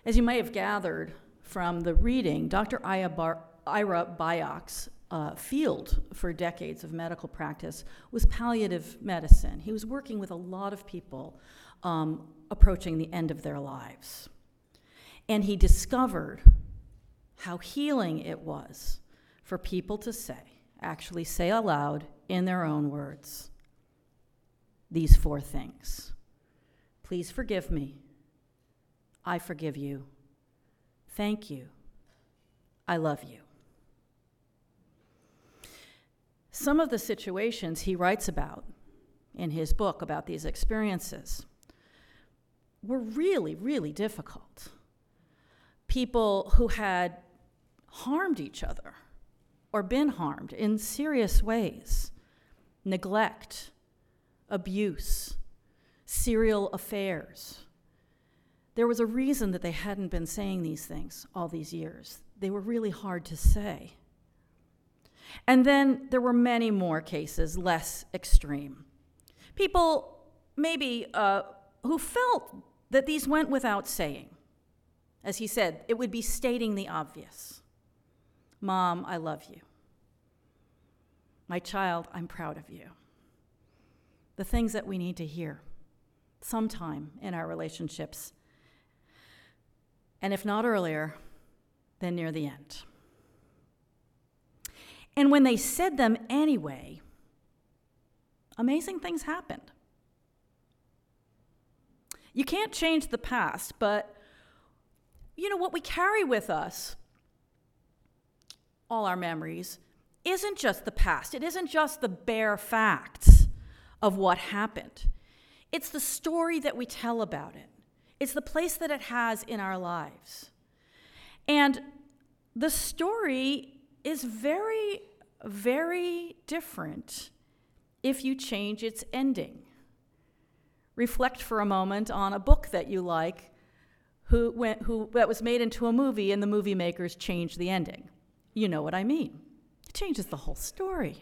As you may have gathered from the reading, Dr. Ira Byock's field for decades of medical practice was palliative medicine. He was working with a lot of people approaching the end of their lives. And he discovered how healing it was for people to actually say aloud in their own words, these 4 things. Please forgive me. I forgive you. Thank you. I love you. Some of the situations he writes about in his book about these experiences were really, really difficult. People who had harmed each other or been harmed in serious ways, neglect, abuse, serial affairs. There was a reason that they hadn't been saying these things all these years. They were really hard to say. And then there were many more cases, less extreme. People maybe who felt that these went without saying. As he said, it would be stating the obvious. Mom, I love you. My child, I'm proud of you. The things that we need to hear sometime in our relationships. And if not earlier, then near the end. And when they said them anyway, amazing things happened. You can't change the past, but what we carry with us, all our memories, isn't just the past. It isn't just the bare facts of what happened. It's the story that we tell about it. It's the place that it has in our lives. And the story is very, very different if you change its ending. Reflect for a moment on a book that you like that was made into a movie and the movie makers changed the ending. You know what I mean. It changes the whole story.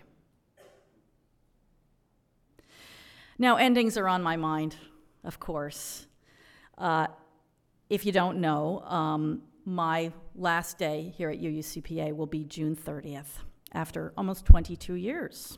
Now, endings are on my mind, of course. If you don't know, my last day here at UUCPA will be June 30th, after almost 22 years.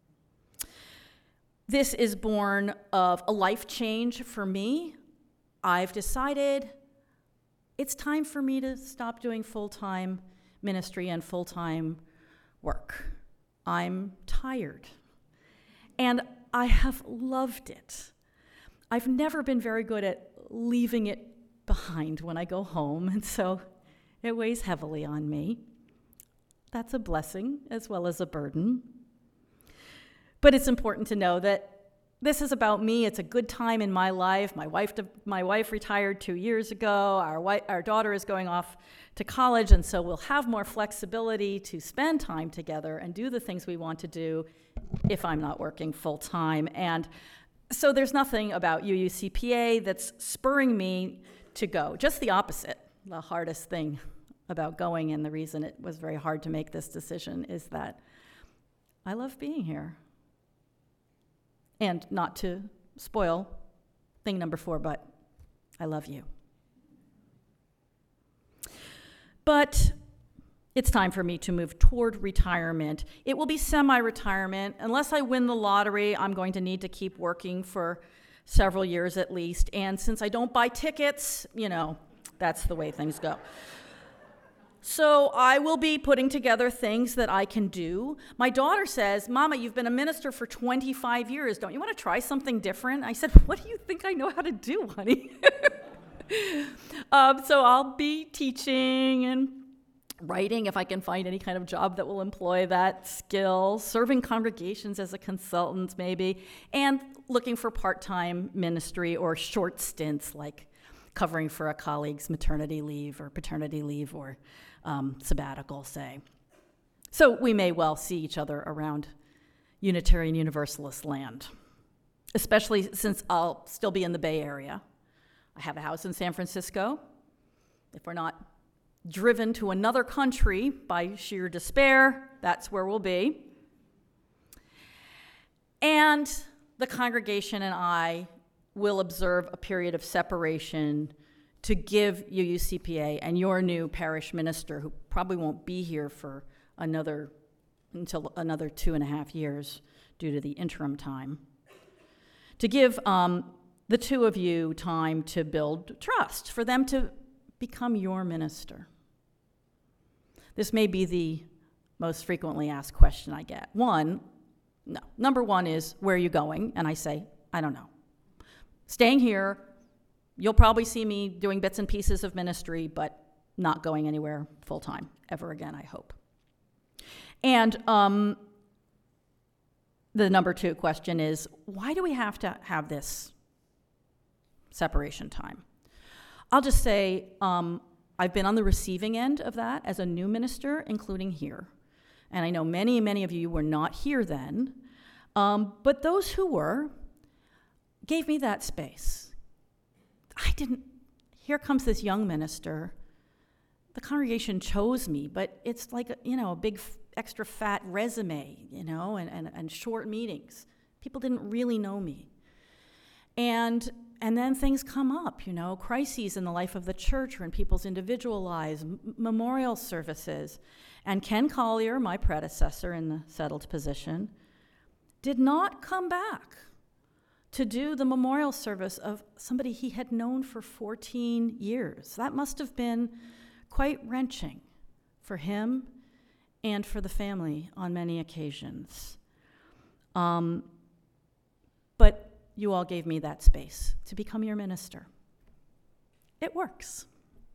This is born of a life change for me. I've decided it's time for me to stop doing full-time ministry and full-time work. I'm tired, and I have loved it. I've never been very good at leaving it behind when I go home, and so it weighs heavily on me. That's a blessing as well as a burden. But it's important to know that this is about me. It's a good time in my life. My wife retired 2 years ago. Our daughter is going off to college, and so we'll have more flexibility to spend time together and do the things we want to do if I'm not working full time. And so there's nothing about UUCPA that's spurring me to go. Just the opposite. The hardest thing about going, and the reason it was very hard to make this decision, is that I love being here. And not to spoil thing number 4, but I love you. But it's time for me to move toward retirement. It will be semi-retirement. Unless I win the lottery, I'm going to need to keep working for several years at least. And since I don't buy tickets, that's the way things go. So I will be putting together things that I can do. My daughter says, Mama, you've been a minister for 25 years. Don't you want to try something different? I said, what do you think I know how to do, honey? So I'll be teaching and writing if I can find any kind of job that will employ that skill, serving congregations as a consultant maybe, and looking for part-time ministry or short stints like covering for a colleague's maternity leave or paternity leave or sabbatical, say. So we may well see each other around Unitarian Universalist land, especially since I'll still be in the Bay Area. I have a house in San Francisco. If we're not driven to another country by sheer despair, that's where we'll be. And the congregation and I will observe a period of separation to give UUCPA and your new parish minister, who probably won't be here for until another 2.5 years due to the interim time, to give the two of you time to build trust, for them to become your minister. This may be the most frequently asked question I get. Number one is, where are you going? And I say, I don't know. Staying here, you'll probably see me doing bits and pieces of ministry, but not going anywhere full-time ever again, I hope. And the number two question is, why do we have to have this separation time? I'll just say I've been on the receiving end of that as a new minister, including here. And I know many, many of you were not here then, but those who were gave me that space. Here comes this young minister. The congregation chose me, but it's like a big extra fat resume, and short meetings. People didn't really know me. And then things come up, crises in the life of the church or in people's individual lives, memorial services. And Ken Collier, my predecessor in the settled position, did not come back to do the memorial service of somebody he had known for 14 years. That must have been quite wrenching for him and for the family on many occasions. But you all gave me that space to become your minister. It works.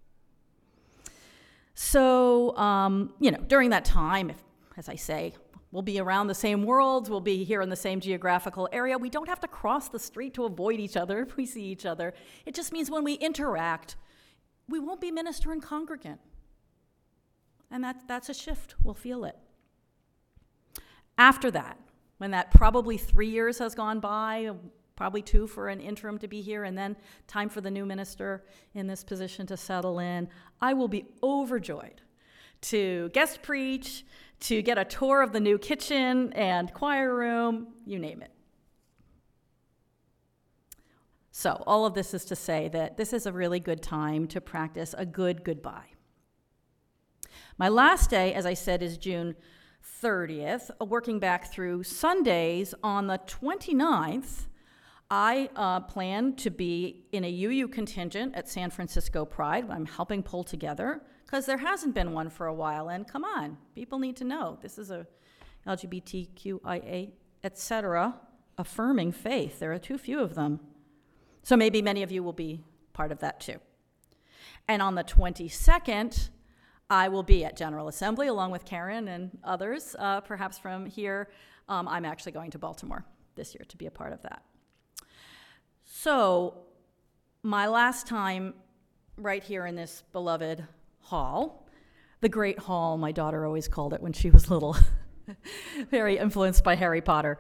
So, during that time, as I say, we'll be around the same worlds, we'll be here in the same geographical area. We don't have to cross the street to avoid each other if we see each other. It just means when we interact, we won't be minister and congregant. And that's a shift. We'll feel it. After that, when that probably 3 years has gone by, probably 2 for an interim to be here, and then time for the new minister in this position to settle in, I will be overjoyed to guest preach, to get a tour of the new kitchen and choir room, you name it. So all of this is to say that this is a really good time to practice a good goodbye. My last day, as I said, is June 30th. Working back through Sundays, on the 29th, I plan to be in a UU contingent at San Francisco Pride. I'm helping pull together, because there hasn't been one for a while, and come on, people need to know this is a LGBTQIA, etc., affirming faith. There are too few of them. So maybe many of you will be part of that too. And on the 22nd, I will be at General Assembly along with Karen and others, perhaps from here. I'm actually going to Baltimore this year to be a part of that. So my last time right here in this beloved hall, the Great Hall, my daughter always called it when she was little, very influenced by Harry Potter.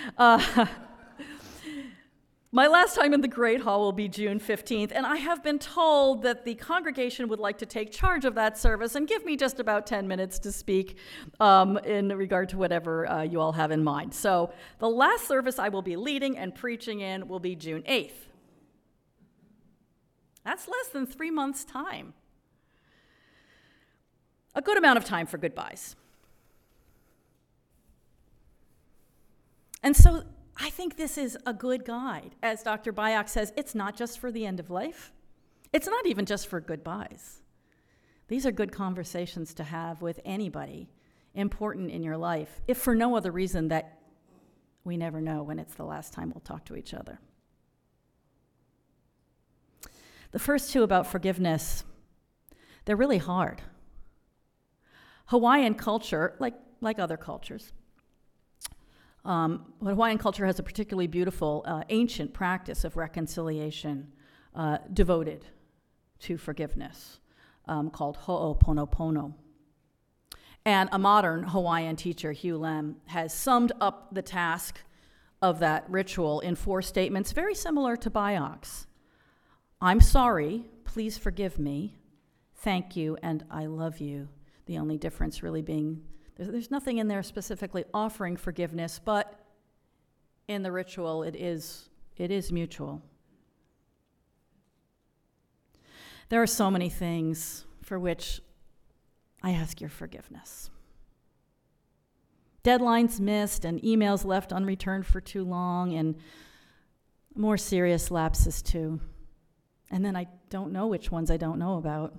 My last time in the Great Hall will be June 15th, and I have been told that the congregation would like to take charge of that service and give me just about 10 minutes to speak in regard to whatever you all have in mind. So the last service I will be leading and preaching in will be June 8th. That's less than 3 months' time. A good amount of time for goodbyes. And so I think this is a good guide. As Dr. Byock says, it's not just for the end of life. It's not even just for goodbyes. These are good conversations to have with anybody important in your life, if for no other reason that we never know when it's the last time we'll talk to each other. The first two about forgiveness, they're really hard. Hawaiian culture, like other cultures, Hawaiian culture has a particularly beautiful ancient practice of reconciliation devoted to forgiveness called ho'oponopono. And a modern Hawaiian teacher, Hugh Lem, has summed up the task of that ritual in 4 statements very similar to Byock's. I'm sorry, please forgive me, thank you, and I love you. The only difference really being there's nothing in there specifically offering forgiveness, but in the ritual it is mutual. There are so many things for which I ask your forgiveness. Deadlines missed and emails left unreturned for too long, and more serious lapses too. And then I don't know which ones I don't know about.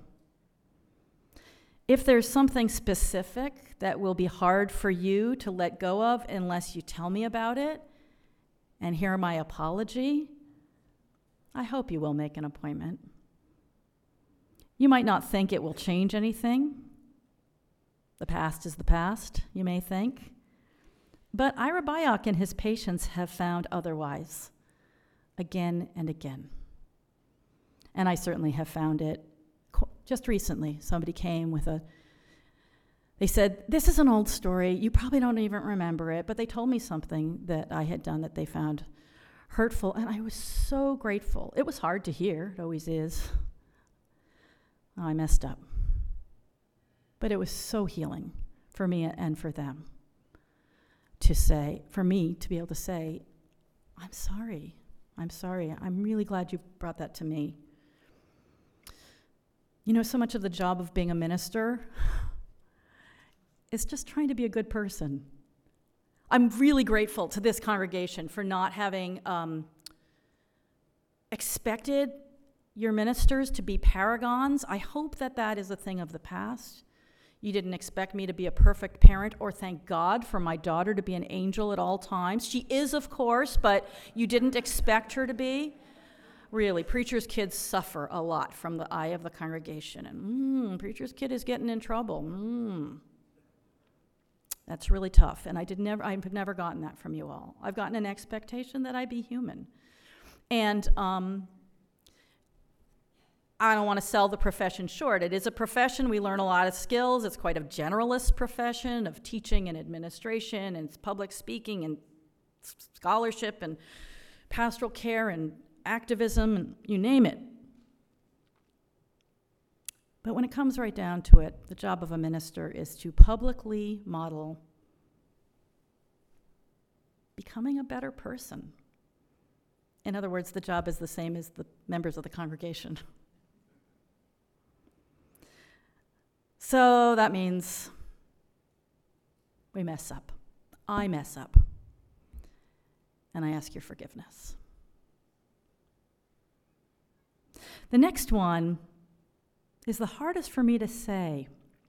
If there's something specific that will be hard for you to let go of unless you tell me about it and hear my apology, I hope you will make an appointment. You might not think it will change anything. The past is the past, you may think. But Ira Byock and his patients have found otherwise, again and again. And I certainly have found it. Just recently, somebody came with they said, this is an old story, you probably don't even remember it, but they told me something that I had done that they found hurtful, and I was so grateful. It was hard to hear, it always is. I messed up. But it was so healing for me and for them for me to be able to say, I'm sorry, I'm really glad you brought that to me. You know, so much of the job of being a minister is just trying to be a good person. I'm really grateful to this congregation for not having expected your ministers to be paragons. I hope that is a thing of the past. You didn't expect me to be a perfect parent, or thank God for my daughter to be an angel at all times. She is, of course, but you didn't expect her to be. Really, preacher's kids suffer a lot from the eye of the congregation. And preacher's kid is getting in trouble. That's really tough. And I've never gotten that from you all. I've gotten an expectation that I be human. And I don't want to sell the profession short. It is a profession. We learn a lot of skills. It's quite a generalist profession of teaching and administration and public speaking and scholarship and pastoral care and activism, and you name it. But when it comes right down to it, the job of a minister is to publicly model becoming a better person. In other words, the job is the same as the members of the congregation. So that means we mess up. I mess up. And I ask your forgiveness. The next one is the hardest for me to say.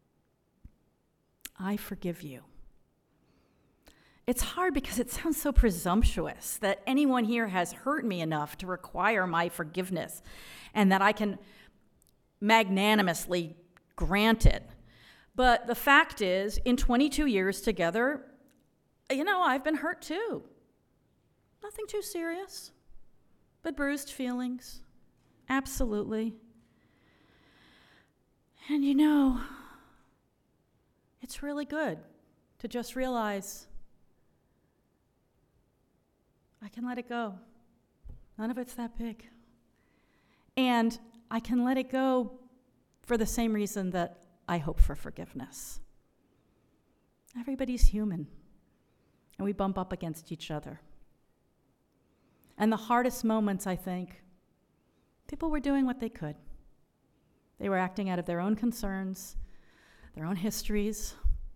I forgive you. It's hard because it sounds so presumptuous that anyone here has hurt me enough to require my forgiveness and that I can magnanimously grant it. But the fact is, in 22 years together, I've been hurt too. Nothing too serious, but bruised feelings. Absolutely. And it's really good to just realize I can let it go. None of it's that big. And I can let it go for the same reason that I hope for forgiveness. Everybody's human, and we bump up against each other. And the hardest moments, I think, people were doing what they could. They were acting out of their own concerns, their own histories,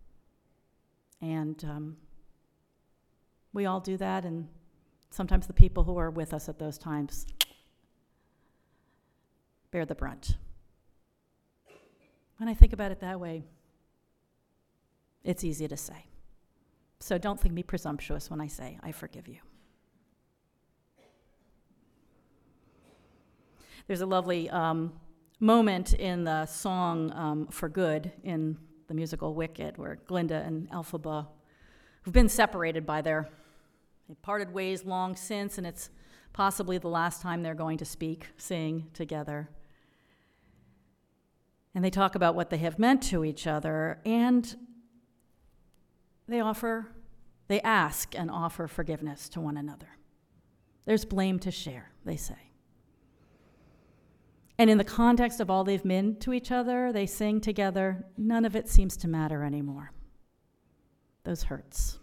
and we all do that, and sometimes the people who are with us at those times bear the brunt. When I think about it that way, it's easy to say. So don't think me presumptuous when I say, I forgive you. There's a lovely moment in the song For Good in the musical Wicked, where Glinda and Elphaba, who've been separated they parted ways long since, and it's possibly the last time they're going to sing together. And they talk about what they have meant to each other, and they ask and offer forgiveness to one another. There's blame to share, they say. And in the context of all they've been to each other, they sing together, none of it seems to matter anymore. Those hurts.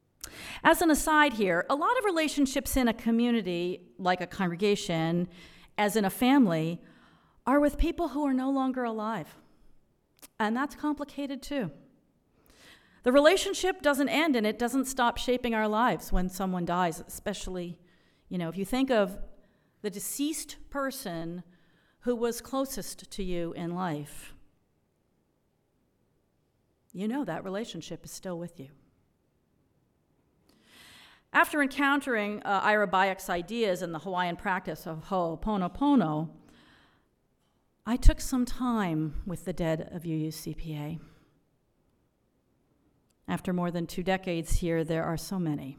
As an aside here, a lot of relationships in a community, like a congregation, as in a family, are with people who are no longer alive. And that's complicated too. The relationship doesn't end and it doesn't stop shaping our lives when someone dies, especially, if you think of the deceased person who was closest to you in life. That relationship is still with you. After encountering Ira Byock's ideas and the Hawaiian practice of Ho'oponopono, I took some time with the dead of UUCPA. After more than 2 decades here, there are so many.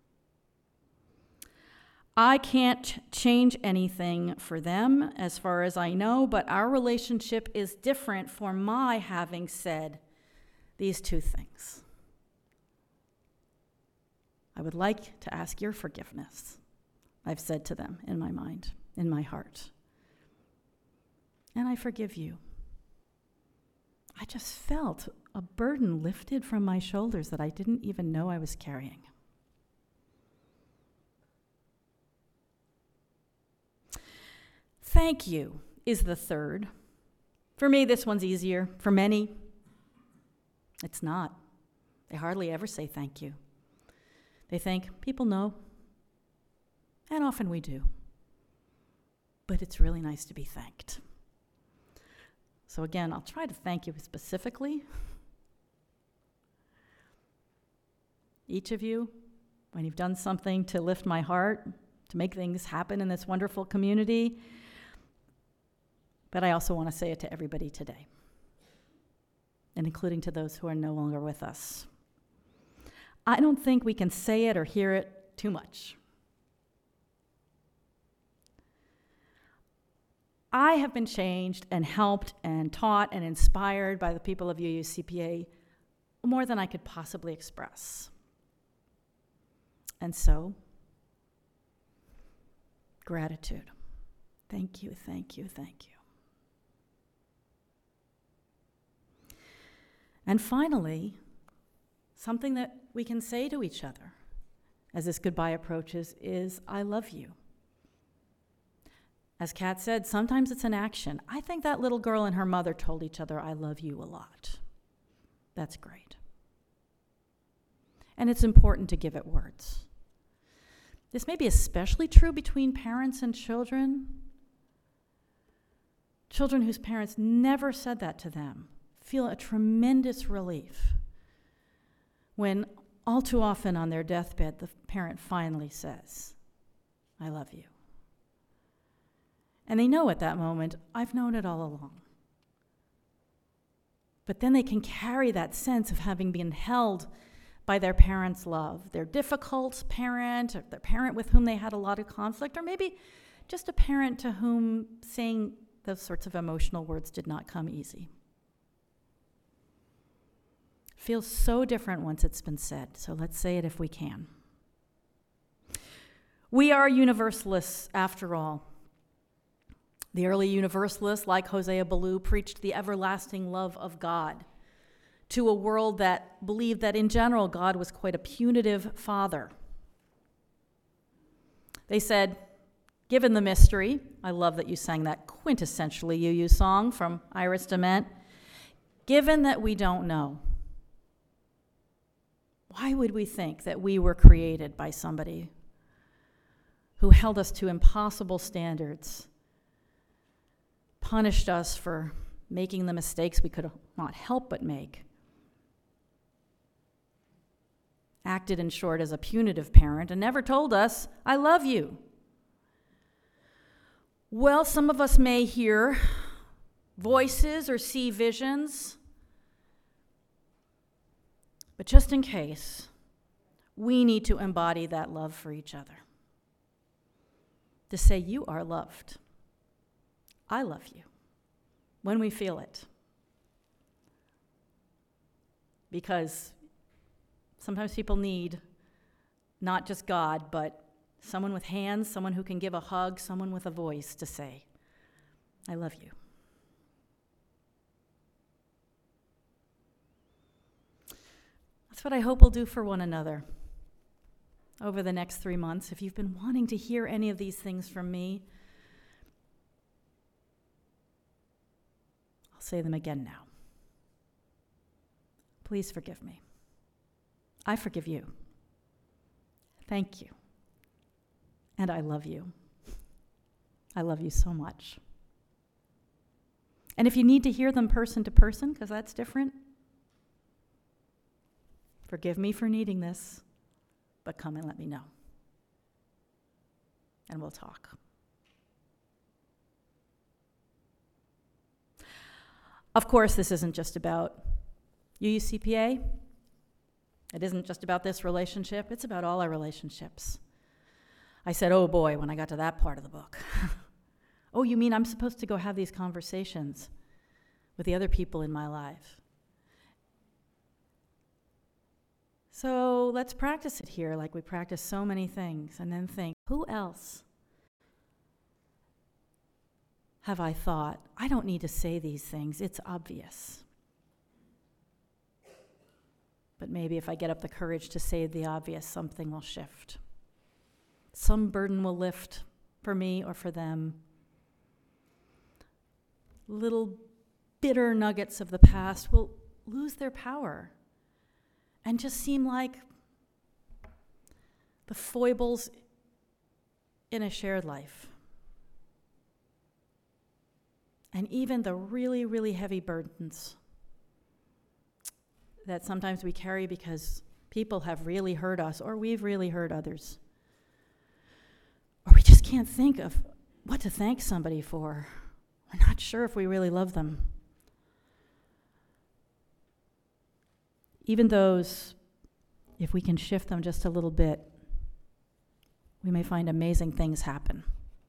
I can't change anything for them as far as I know, but our relationship is different for my having said these 2 things. I would like to ask your forgiveness, I've said to them in my mind, in my heart. And I forgive you. I just felt a burden lifted from my shoulders that I didn't even know I was carrying. Thank you is the third. For me, this one's easier. For many, it's not. They hardly ever say thank you. They think, people know. And often we do. But it's really nice to be thanked. So again, I'll try to thank you specifically. Each of you, when you've done something to lift my heart, to make things happen in this wonderful community. But I also want to say it to everybody today, and including to those who are no longer with us. I don't think we can say it or hear it too much. I have been changed and helped and taught and inspired by the people of UUCPA more than I could possibly express. And so, gratitude. Thank you, thank you, thank you. And finally, something that we can say to each other as this goodbye approaches is, I love you. As Kat said, sometimes it's an action. I think that little girl and her mother told each other, I love you a lot. That's great. And it's important to give it words. This may be especially true between parents and children. Children whose parents never said that to them feel a tremendous relief when all too often on their deathbed, the parent finally says, I love you. And they know at that moment, I've known it all along. But then they can carry that sense of having been held by their parents' love, their difficult parent, or their parent with whom they had a lot of conflict, or maybe just a parent to whom saying those sorts of emotional words did not come easy. It feels so different once it's been said, so let's say it if we can. We are universalists, after all. The early universalists, like Hosea Ballou, preached the everlasting love of God to a world that believed that in general God was quite a punitive father. They said, given the mystery, I love that you sang that quintessentially UU song from Iris DeMent, given that we don't know, why would we think that we were created by somebody who held us to impossible standards, punished us for making the mistakes we could not help but make, acted, in short, as a punitive parent, and never told us, I love you? Well, some of us may hear voices or see visions, but just in case, we need to embody that love for each other. To say, you are loved. I love you, when we feel it. Because sometimes people need not just God, but someone with hands, someone who can give a hug, someone with a voice to say, I love you. That's what I hope we'll do for one another over the next 3 months. If you've been wanting to hear any of these things from me, say them again now. Please forgive me. I forgive you. Thank you. And I love you. I love you so much. And if you need to hear them person to person, because that's different, forgive me for needing this, but come and let me know. And we'll talk. Of course, this isn't just about UUCPA. It isn't just about this relationship. It's about all our relationships. I said, oh boy, when I got to that part of the book. Oh, you mean I'm supposed to go have these conversations with the other people in my life? So let's practice it here like we practice so many things, and then think, who else have I thought, I don't need to say these things, it's obvious. But maybe if I get up the courage to say the obvious, something will shift. Some burden will lift for me or for them. Little bitter nuggets of the past will lose their power and just seem like the foibles in a shared life. And even the really, really heavy burdens that sometimes we carry because people have really hurt us or we've really hurt others. Or we just can't think of what to thank somebody for. We're not sure if we really love them. Even those, if we can shift them just a little bit, we may find amazing things happen.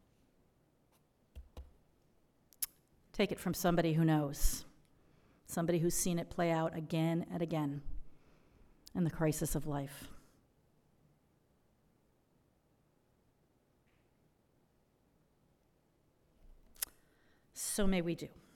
Take it from somebody who knows, somebody who's seen it play out again and again in the crisis of life. So may we do.